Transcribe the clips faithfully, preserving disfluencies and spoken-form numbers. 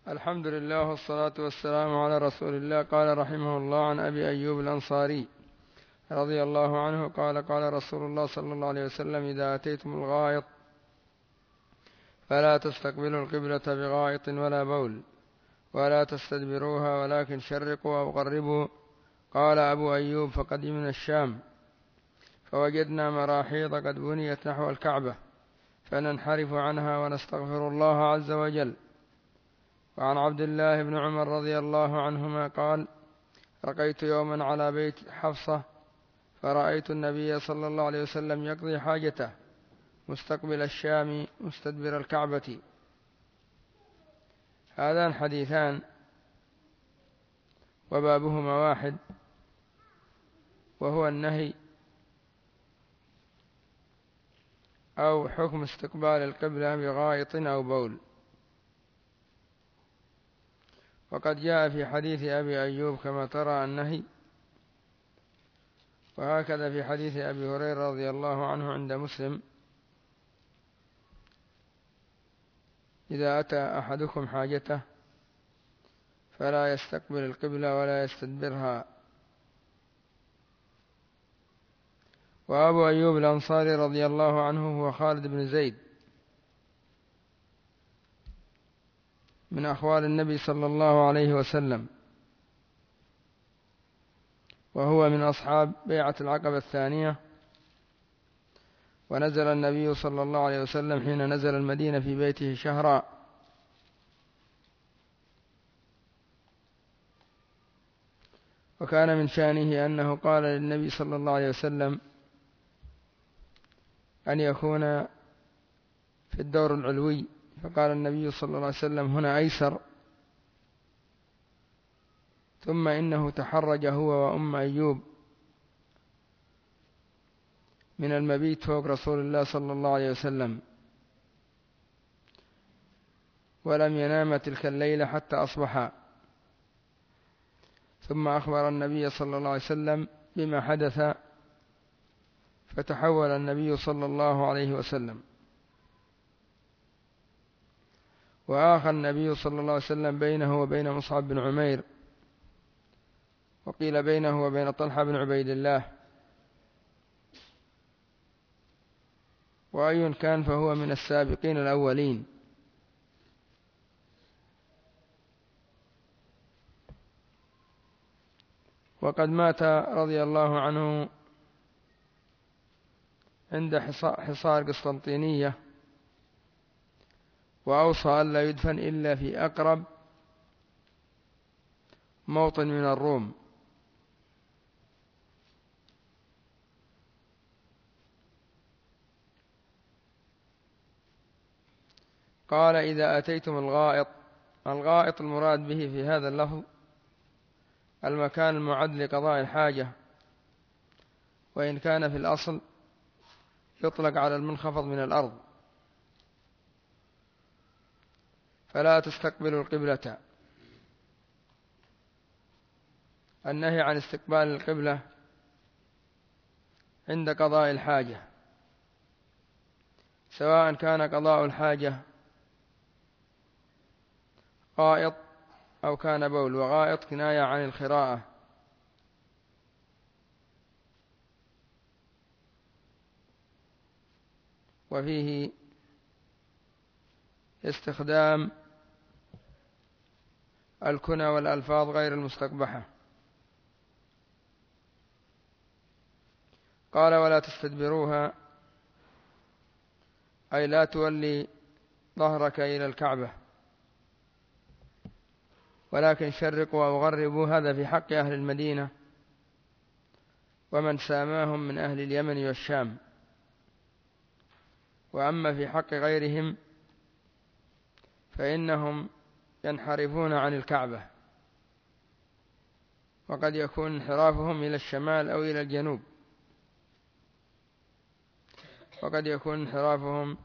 الحمد لله والصلاة والسلام على رسول الله. قال رحمه الله: عن أبي أيوب الأنصاري رضي الله عنه قال: قال رسول الله صلى الله عليه وسلم: إذا أتيتم الغائط فلا تستقبلوا القبلة بغائط ولا بول، ولا تستدبروها، ولكن شرقوا أو غربوا. قال أبو أيوب: فقدمنا الشام فوجدنا مراحيض قد بنيت نحو الكعبة، فننحرف عنها ونستغفر الله عز وجل. وعن عبد الله بن عمر رضي الله عنهما قال: رقيت يوما على بيت حفصة فرأيت النبي صلى الله عليه وسلم يقضي حاجته مستقبل الشام مستدبر الكعبة. هذان حديثان وبابهما واحد، وهو النهي أو حكم استقبال القبلة بغائط أو بول. وقد جاء في حديث أبي أيوب كما ترى النهي، وهكذا في حديث أبي هريرة رضي الله عنه عند مسلم: إذا أتى أحدكم حاجته فلا يستقبل القبلة ولا يستدبرها. وأبو أيوب الأنصاري رضي الله عنه هو خالد بن زيد من أخوال النبي صلى الله عليه وسلم، وهو من أصحاب بيعة العقبة الثانية. ونزل النبي صلى الله عليه وسلم حين نزل المدينة في بيته شهرا، وكان من شأنه أنه قال للنبي صلى الله عليه وسلم أن يكون في الدور العلوي، فقال النبي صلى الله عليه وسلم: هنا أيسر. ثم إنه تحرج هو وأم أيوب من المبيت فوق رسول الله صلى الله عليه وسلم، ولم ينام تلك الليلة حتى أصبحا. ثم أخبر النبي صلى الله عليه وسلم بما حدث، فتحول النبي صلى الله عليه وسلم. وآخى النبي صلى الله عليه وسلم بينه وبين مصعب بن عمير، وقيل بينه وبين طلحة بن عبيد الله. وأي كان فهو من السابقين الأولين. وقد مات رضي الله عنه عند حصار قسطنطينية، وأوصى ألا يدفن إلا في أقرب موطن من الروم. قال: إذا أتيتم الغائط. الغائط المراد به في هذا اللفظ المكان المعد لقضاء الحاجة، وإن كان في الأصل يطلق على المنخفض من الأرض. فلا تستقبلوا القبلة. النهي عن استقبال القبلة عند قضاء الحاجة، سواء كان قضاء الحاجة غائط أو كان بول. وغائط كناية عن الخراءة، وفيه استخدام الكنى والألفاظ غير المستقبحة. قال: ولا تستدبروها، أي لا تولي ظهرك إلى الكعبة، ولكن شرقوا أو غربوا. هذا في حق أهل المدينة ومن ساماهم من أهل اليمن والشام. وأما في حق غيرهم فإنهم ينحرفون عن الكعبة، وقد يكون انحرافهم إلى الشمال أو إلى الجنوب، وقد يكون انحرافهم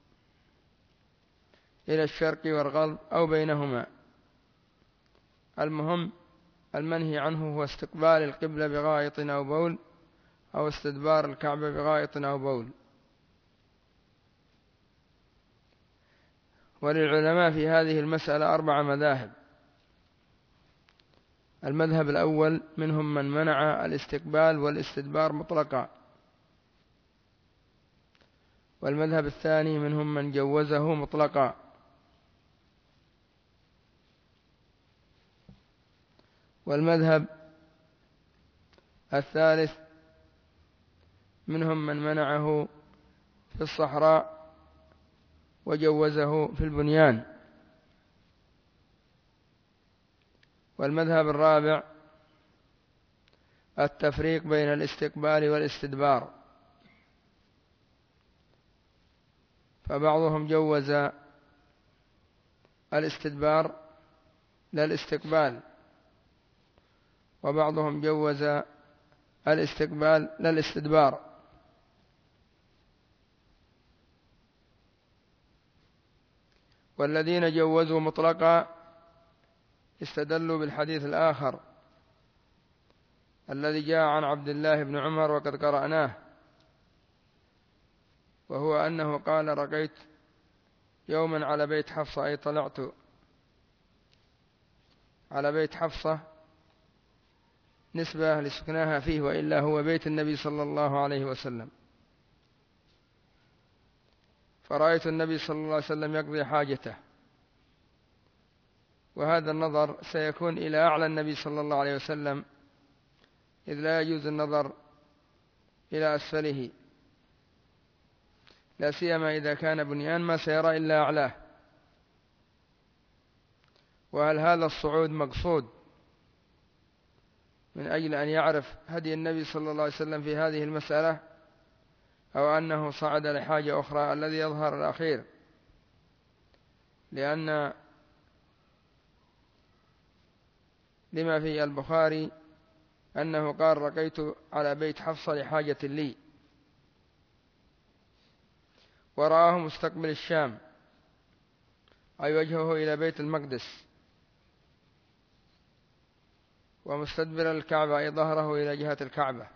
إلى الشرق والغرب أو بينهما. المهم المنهي عنه هو استقبال القبلة بغائط أو بول، أو استدبار الكعبة بغائط أو بول. وللعلماء في هذه المسألة أربع مذاهب. المذهب الأول منهم من منع الاستقبال والاستدبار مطلقا، والمذهب الثاني منهم من جوزه مطلقا، والمذهب الثالث منهم من منعه في الصحراء وجوزه في البنيان، والمذهب الرابع التفريق بين الاستقبال والاستدبار، فبعضهم جوز الاستدبار لا الاستقبال، وبعضهم جوز الاستقبال لا الاستدبار. والذين جوزوا مطلقا استدلوا بالحديث الآخر الذي جاء عن عبد الله بن عمر وقد قرأناه، وهو أنه قال: رقيت يوما على بيت حفصة، أي طلعت على بيت حفصة نسبة لسكناها فيه، وإلا هو بيت النبي صلى الله عليه وسلم، فرأيت النبي صلى الله عليه وسلم يقضي حاجته، وهذا النظر سيكون إلى أعلى النبي صلى الله عليه وسلم، إذ لا يجوز النظر إلى أسفله، لا سيما إذا كان بنيان ما سيرى إلا أعلاه. وهل هذا الصعود مقصود من أجل أن يعرف هدي النبي صلى الله عليه وسلم في هذه المسألة، أو أنه صعد لحاجة أخرى؟ الذي يظهر الأخير، لأن لما في البخاري أنه قال: رقيت على بيت حفصة لحاجة لي، ورآه مستقبل الشام، أي وجهه إلى بيت المقدس، ومستدبر الكعبة، أي ظهره إلى جهة الكعبة.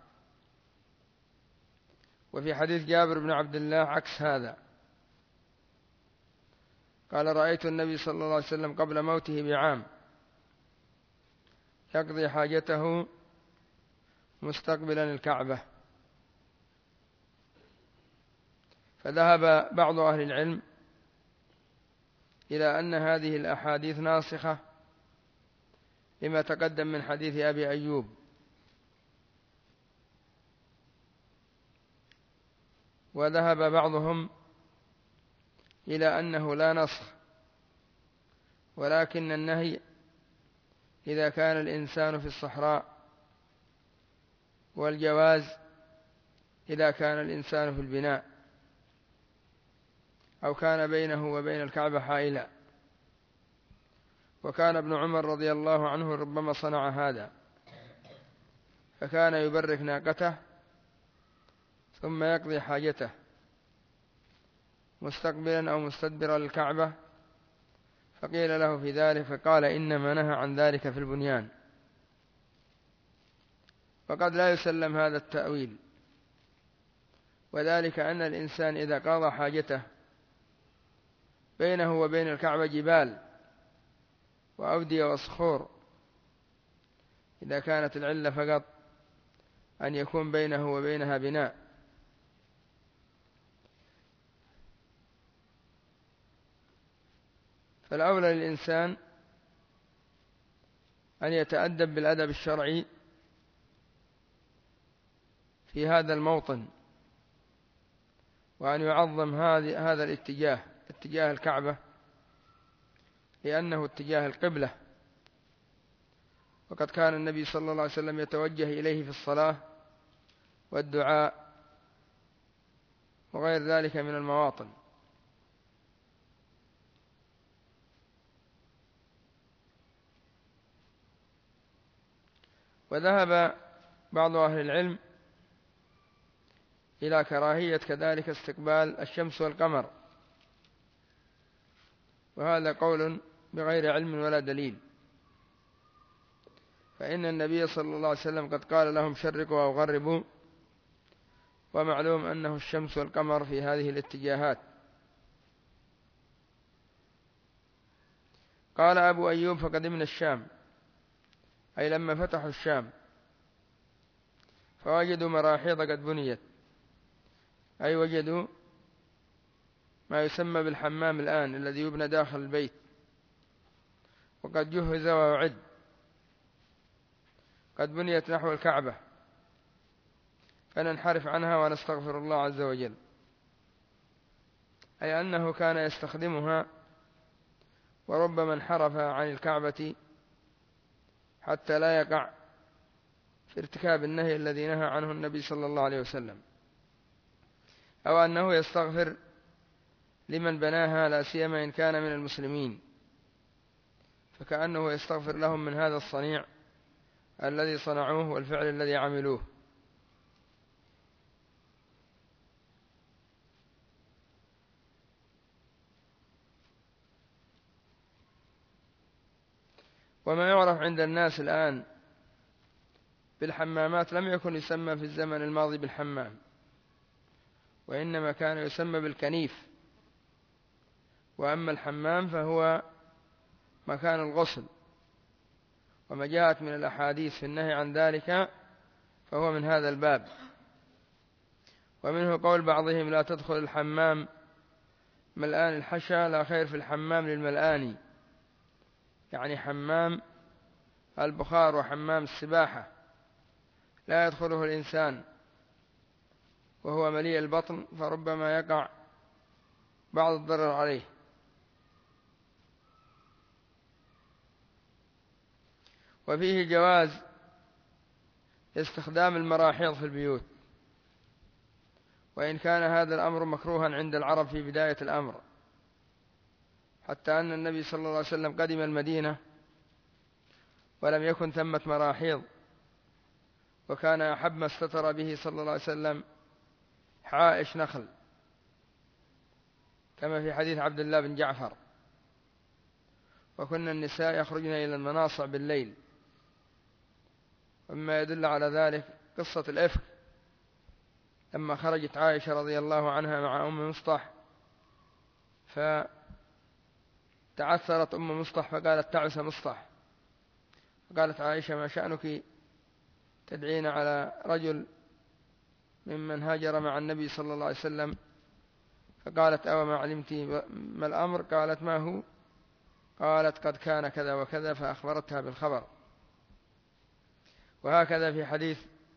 وفي حديث جابر بن عبد الله عكس هذا، قال: رأيت النبي صلى الله عليه وسلم قبل موته بعام يقضي حاجته مستقبلا الكعبة. فذهب بعض أهل العلم إلى أن هذه الأحاديث ناسخة لما تقدم من حديث أبي أيوب، وذهب بعضهم إلى أنه لا نسخ، ولكن النهي إذا كان الإنسان في الصحراء، والجواز إذا كان الإنسان في البناء، أو كان بينه وبين الكعبة حائلا. وكان ابن عمر رضي الله عنه ربما صنع هذا، فكان يبرك ناقته ثم يقضي حاجته مستقبلا أو مستدبرا للكعبة، فقيل له في ذلك فقال: إنما نهى عن ذلك في البنيان. وقد لا يسلم هذا التأويل، وذلك أن الإنسان إذا قضى حاجته بينه وبين الكعبة جبال وأودية وصخور، إذا كانت العلة فقط أن يكون بينه وبينها بناء، فالأولى للإنسان أن يتأدب بالأدب الشرعي في هذا الموطن، وأن يعظم هذا الاتجاه، اتجاه الكعبة، لأنه اتجاه القبلة، وقد كان النبي صلى الله عليه وسلم يتوجه إليه في الصلاة والدعاء وغير ذلك من المواطن. وذهب بعض أهل العلم إلى كراهية كذلك استقبال الشمس والقمر، وهذا قول بغير علم ولا دليل، فإن النبي صلى الله عليه وسلم قد قال لهم: شرقوا أو غربوا، ومعلوم أنه الشمس والقمر في هذه الاتجاهات. قال أبو أيوب فقدمنا الشام، أي لما فتحوا الشام فوجدوا مراحيض قد بنيت، أي وجدوا ما يسمى بالحمام الآن الذي يبنى داخل البيت، وقد جهز وأعد، قد بنيت نحو الكعبة، فننحرف عنها ونستغفر الله عز وجل، أي أنه كان يستخدمها، وربما انحرف عن الكعبة حتى لا يقع في ارتكاب النهي الذي نهى عنه النبي صلى الله عليه وسلم، أو أنه يستغفر لمن بناها لا سيما إن كان من المسلمين، فكأنه يستغفر لهم من هذا الصنيع الذي صنعوه والفعل الذي عملوه. وما يعرف عند الناس الآن بالحمامات لم يكن يسمى في الزمن الماضي بالحمام، وإنما كان يسمى بالكنيف. وأما الحمام فهو مكان الغسل، وما جاءت من الأحاديث في النهي عن ذلك فهو من هذا الباب. ومنه قول بعضهم لا تدخل الحمام ملآن الحشا، لا خير في الحمام للملآن، يعني حمام البخار وحمام السباحة لا يدخله الإنسان وهو مليء البطن، فربما يقع بعض الضرر عليه. وفيه جواز استخدام المراحيض في البيوت، وإن كان هذا الأمر مكروها عند العرب في بداية الأمر، حتى أن النبي صلى الله عليه وسلم قدم المدينة ولم يكن ثمة مراحيض، وكان أحب ما استتر به صلى الله عليه وسلم حائش نخل، كما في حديث عبد الله بن جعفر. وكنا النساء يخرجن إلى المناصع بالليل، ومما يدل على ذلك قصة الإفك، لما خرجت عائشة رضي الله عنها مع أم مصطح، فتعثرت أم مصطح فقالت تعس مصطح، فقالت عائشة ما شأنك تدعين على رجل ممن هاجر مع النبي صلى الله عليه وسلم؟ فقالت أو ما علمت ما الأمر؟ قالت ما هو؟ قالت قد كان كذا وكذا، فأخبرتها بالخبر. وهكذا في حديث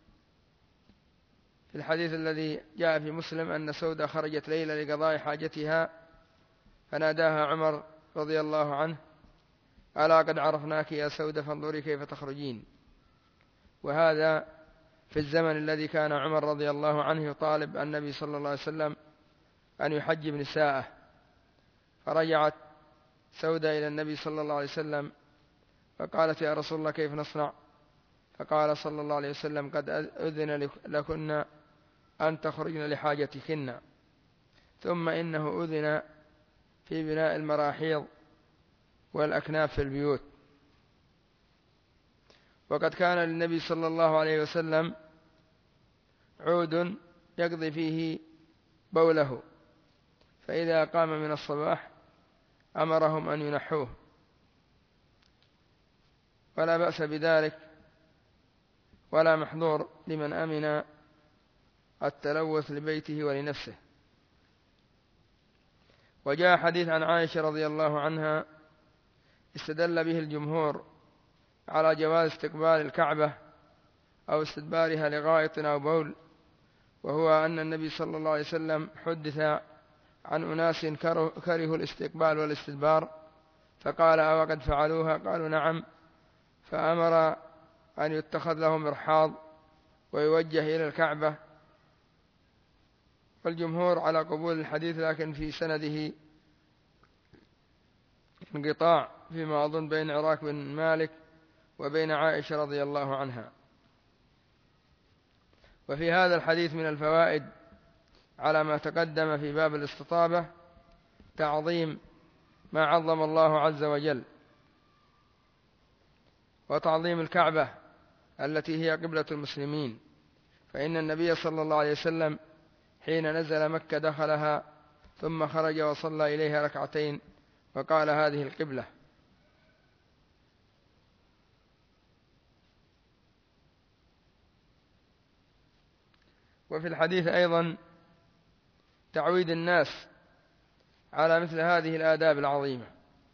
في الحديث الذي جاء في مسلم أن سودة خرجت ليلة لقضاء حاجتها، فناداها عمر رضي الله عنه ألا قد عرفناك يا سودة فانظري كيف تخرجين. وهذا في الزمن الذي كان عمر رضي الله عنه يطالب النبي صلى الله عليه وسلم أن يحجب نساءه، فرجعت سودة إلى النبي صلى الله عليه وسلم فقالت يا رسول الله كيف نصنع؟ فقال صلى الله عليه وسلم قد أذن لكن أن تخرجن لحاجتكن، ثم إنه أذن في بناء المراحيض والأكناف في البيوت. وقد كان للنبي صلى الله عليه وسلم عود يقضي فيه بوله، فإذا قام من الصباح أمرهم أن ينحوه، ولا بأس بذلك ولا محظور لمن أمن التلوث لبيته ولنفسه. وجاء حديث عن عائشة رضي الله عنها استدل به الجمهور على جواز استقبال الكعبة أو استدبارها لغائط أو بول، وهو أن النبي صلى الله عليه وسلم حدث عن أناس كرهوا الاستقبال والاستدبار، فقال أو قد فعلوها؟ قالوا نعم، فأمر أن يتخذ لهم مرحاض ويوجه إلى الكعبة. والجمهور على قبول الحديث، لكن في سنده انقطاع فيما أظن بين عراك بن مالك وبين عائشة رضي الله عنها. وفي هذا الحديث من الفوائد على ما تقدم في باب الاستطابة تعظيم ما عظم الله عز وجل، وتعظيم الكعبة التي هي قبلة المسلمين، فإن النبي صلى الله عليه وسلم حين نزل مكة دخلها ثم خرج وصلى إليها ركعتين وقال هذه القبلة. وفي الحديث أيضا تعويد الناس على مثل هذه الآداب العظيمة،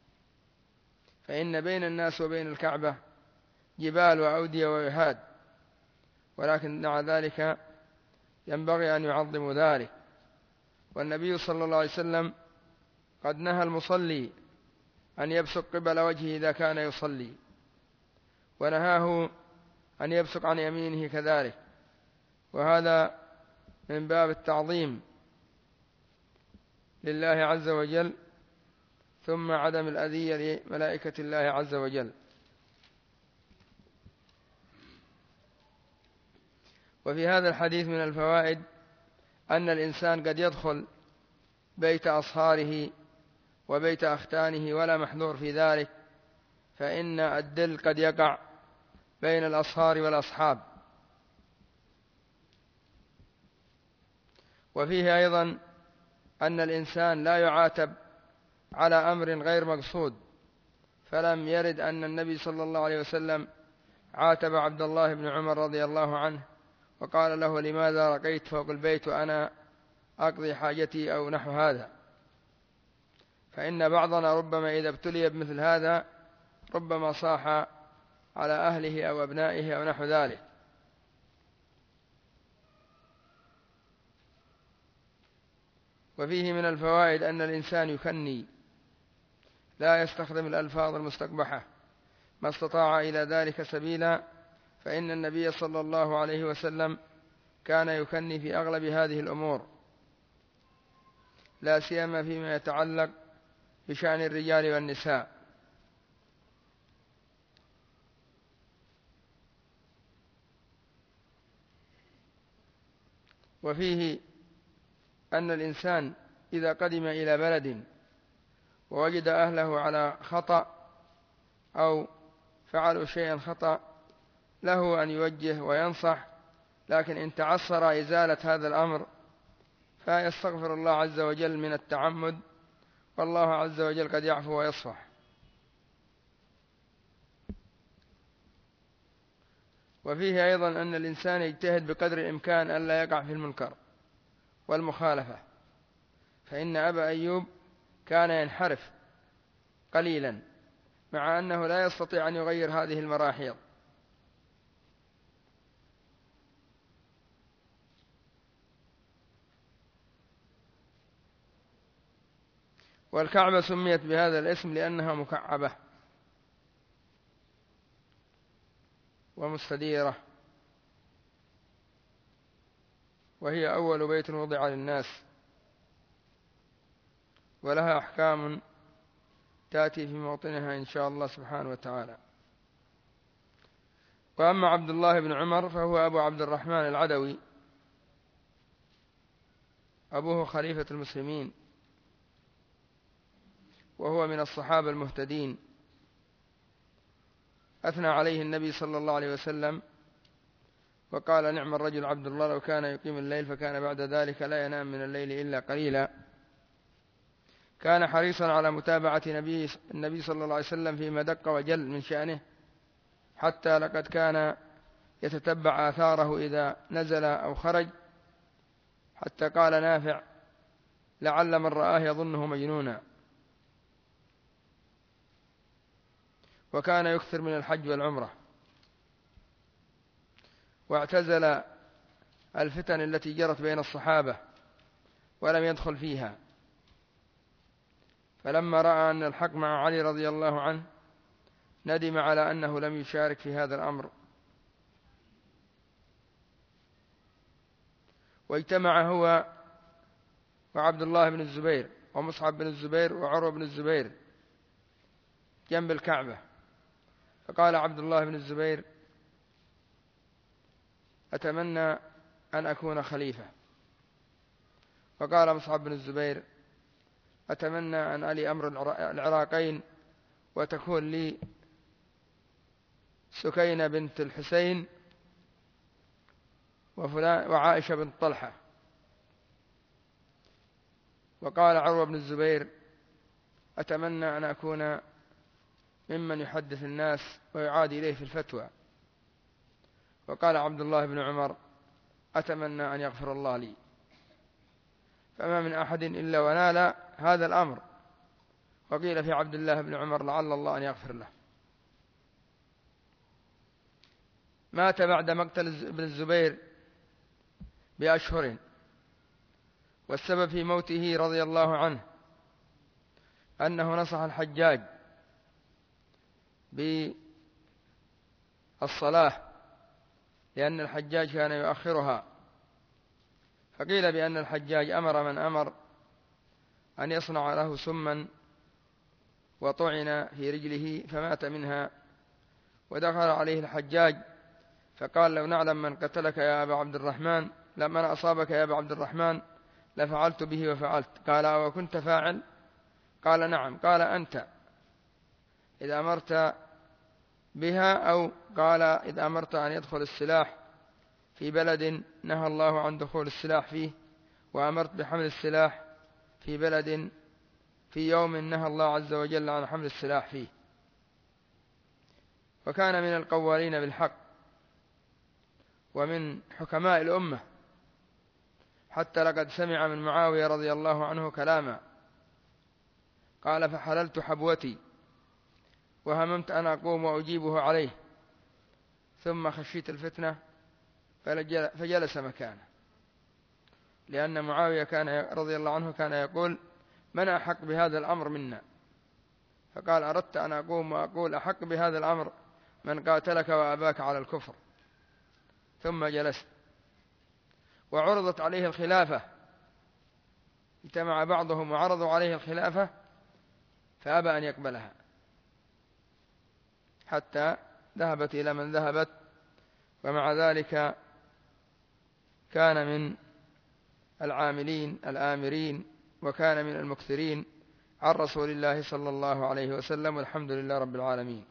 فإن بين الناس وبين الكعبة جبال وأودية ويهاد، ولكن مع ذلك ينبغي أن يعظموا ذلك. والنبي صلى الله عليه وسلم قد نهى المصلي أن يبصق قبل وجهه إذا كان يصلي، ونهاه أن يبصق عن يمينه كذلك، وهذا من باب التعظيم لله عز وجل، ثم عدم الأذية لملائكة الله عز وجل. وفي هذا الحديث من الفوائد أن الإنسان قد يدخل بيت أصهاره وبيت أختانه ولا محذور في ذلك، فإن الدل قد يقع بين الأصهار والأصحاب. وفيه أيضا أن الإنسان لا يعاتب على أمر غير مقصود، فلم يرد أن النبي صلى الله عليه وسلم عاتب عبد الله بن عمر رضي الله عنه وقال له: لماذا رقيت فوق البيت وأنا أقضي حاجتي أو نحو هذا. فإن بعضنا ربما إذا ابتلي بمثل هذا ربما صاح على أهله أو أبنائه أو نحو ذلك. وفيه من الفوائد أن الإنسان يكني، لا يستخدم الألفاظ المستقبحة ما استطاع إلى ذلك سبيلا، فإن النبي صلى الله عليه وسلم كان يكني في أغلب هذه الأمور، لا سيما فيما يتعلق بشأن الرجال والنساء. وفيه أن الإنسان إذا قدم إلى بلد ووجد أهله على خطأ أو فعلوا شيئا خطأ له أن يوجه وينصح، لكن إن تعثر إزالة هذا الأمر فيستغفر الله عز وجل من التعمد، والله عز وجل قد يعفو ويصفح. وفيه أيضا أن الإنسان يجتهد بقدر الإمكان ألا يقع في المنكر والمخالفة، فإن أبا أيوب كان ينحرف قليلا مع أنه لا يستطيع أن يغير هذه المراحيض. والكعبة سميت بهذا الاسم لأنها مكعبة ومستديرة، وهي أول بيت وضع للناس، ولها أحكام تأتي في موطنها إن شاء الله سبحانه وتعالى. وأما عبد الله بن عمر فهو أبو عبد الرحمن العدوي، أبوه خليفة المسلمين، وهو من الصحابة المهتدين، أثنى عليه النبي صلى الله عليه وسلم وقال: نعم الرجل عبد الله لو كان يقيم الليل فكان بعد ذلك لا ينام من الليل إلا قليلا. كان حريصا على متابعة نبي النبي صلى الله عليه وسلم فيما دق وجل من شأنه، حتى لقد كان يتتبع آثاره إذا نزل أو خرج، حتى قال نافع: لعل من رآه يظنه مجنونا. وكان يكثر من الحج والعمرة، واعتزل الفتن التي جرت بين الصحابة ولم يدخل فيها، فلما رأى أن الحق مع علي رضي الله عنه ندم على أنه لم يشارك في هذا الأمر. واجتمع هو وعبد الله بن الزبير ومصعب بن الزبير وعروة بن الزبير جنب الكعبة، فقال عبد الله بن الزبير: أتمنى أن أكون خليفة. وقال مصعب بن الزبير: أتمنى أن ألي أمر العراقين وتكون لي سكينة بنت الحسين وعائشة بنت طلحة. وقال عروة بن الزبير: أتمنى أن أكون ممن يحدث الناس ويعاد إليه في الفتوى. وقال عبد الله بن عمر: أتمنى أن يغفر الله لي. فما من أحد إلا ونال هذا الأمر. وقيل في عبد الله بن عمر لعل الله أن يغفر له. مات بعد مقتل ابن الزبير بأشهر، والسبب في موته رضي الله عنه أنه نصح الحجاج بالصلاة، لأن الحجاج كان يؤخرها. فقيل بأن الحجاج أمر من أمر أن يصنع له سما، وطعن في رجله فمات منها. ودخل عليه الحجاج فقال: لو نعلم من قتلك يا أبا عبد الرحمن، لما أصابك يا أبا عبد الرحمن لفعلت به وفعلت. قال: أو كنت فاعل؟ قال: نعم. قال: أنت إذا أمرت بها، أو قال: إذا أمرت أن يدخل السلاح في بلد نهى الله عن دخول السلاح فيه، وأمرت بحمل السلاح في بلد في يوم نهى الله عز وجل عن حمل السلاح فيه. وكان من القوالين بالحق ومن حكماء الأمة، حتى لقد سمع من معاوية رضي الله عنه كلاما، قال: فحللت حبوتي وهممت أن أقوم وأجيبه عليه، ثم خشيت الفتنة فجلس مكانه. لأن معاوية كان رضي الله عنه كان يقول: من أحق بهذا الأمر منا؟ فقال: أردت أن أقوم وأقول: أحق بهذا الأمر من قاتلك وأباك على الكفر. ثم جلست. وعرضت عليه الخلافة، اجتمع بعضهم وعرضوا عليه الخلافة فأبى أن يقبلها، حتى ذهبت إلى من ذهبت. ومع ذلك كان من العاملين الآمرين، وكان من المكثرين عن رسول الله صلى الله عليه وسلم، والحمد لله رب العالمين.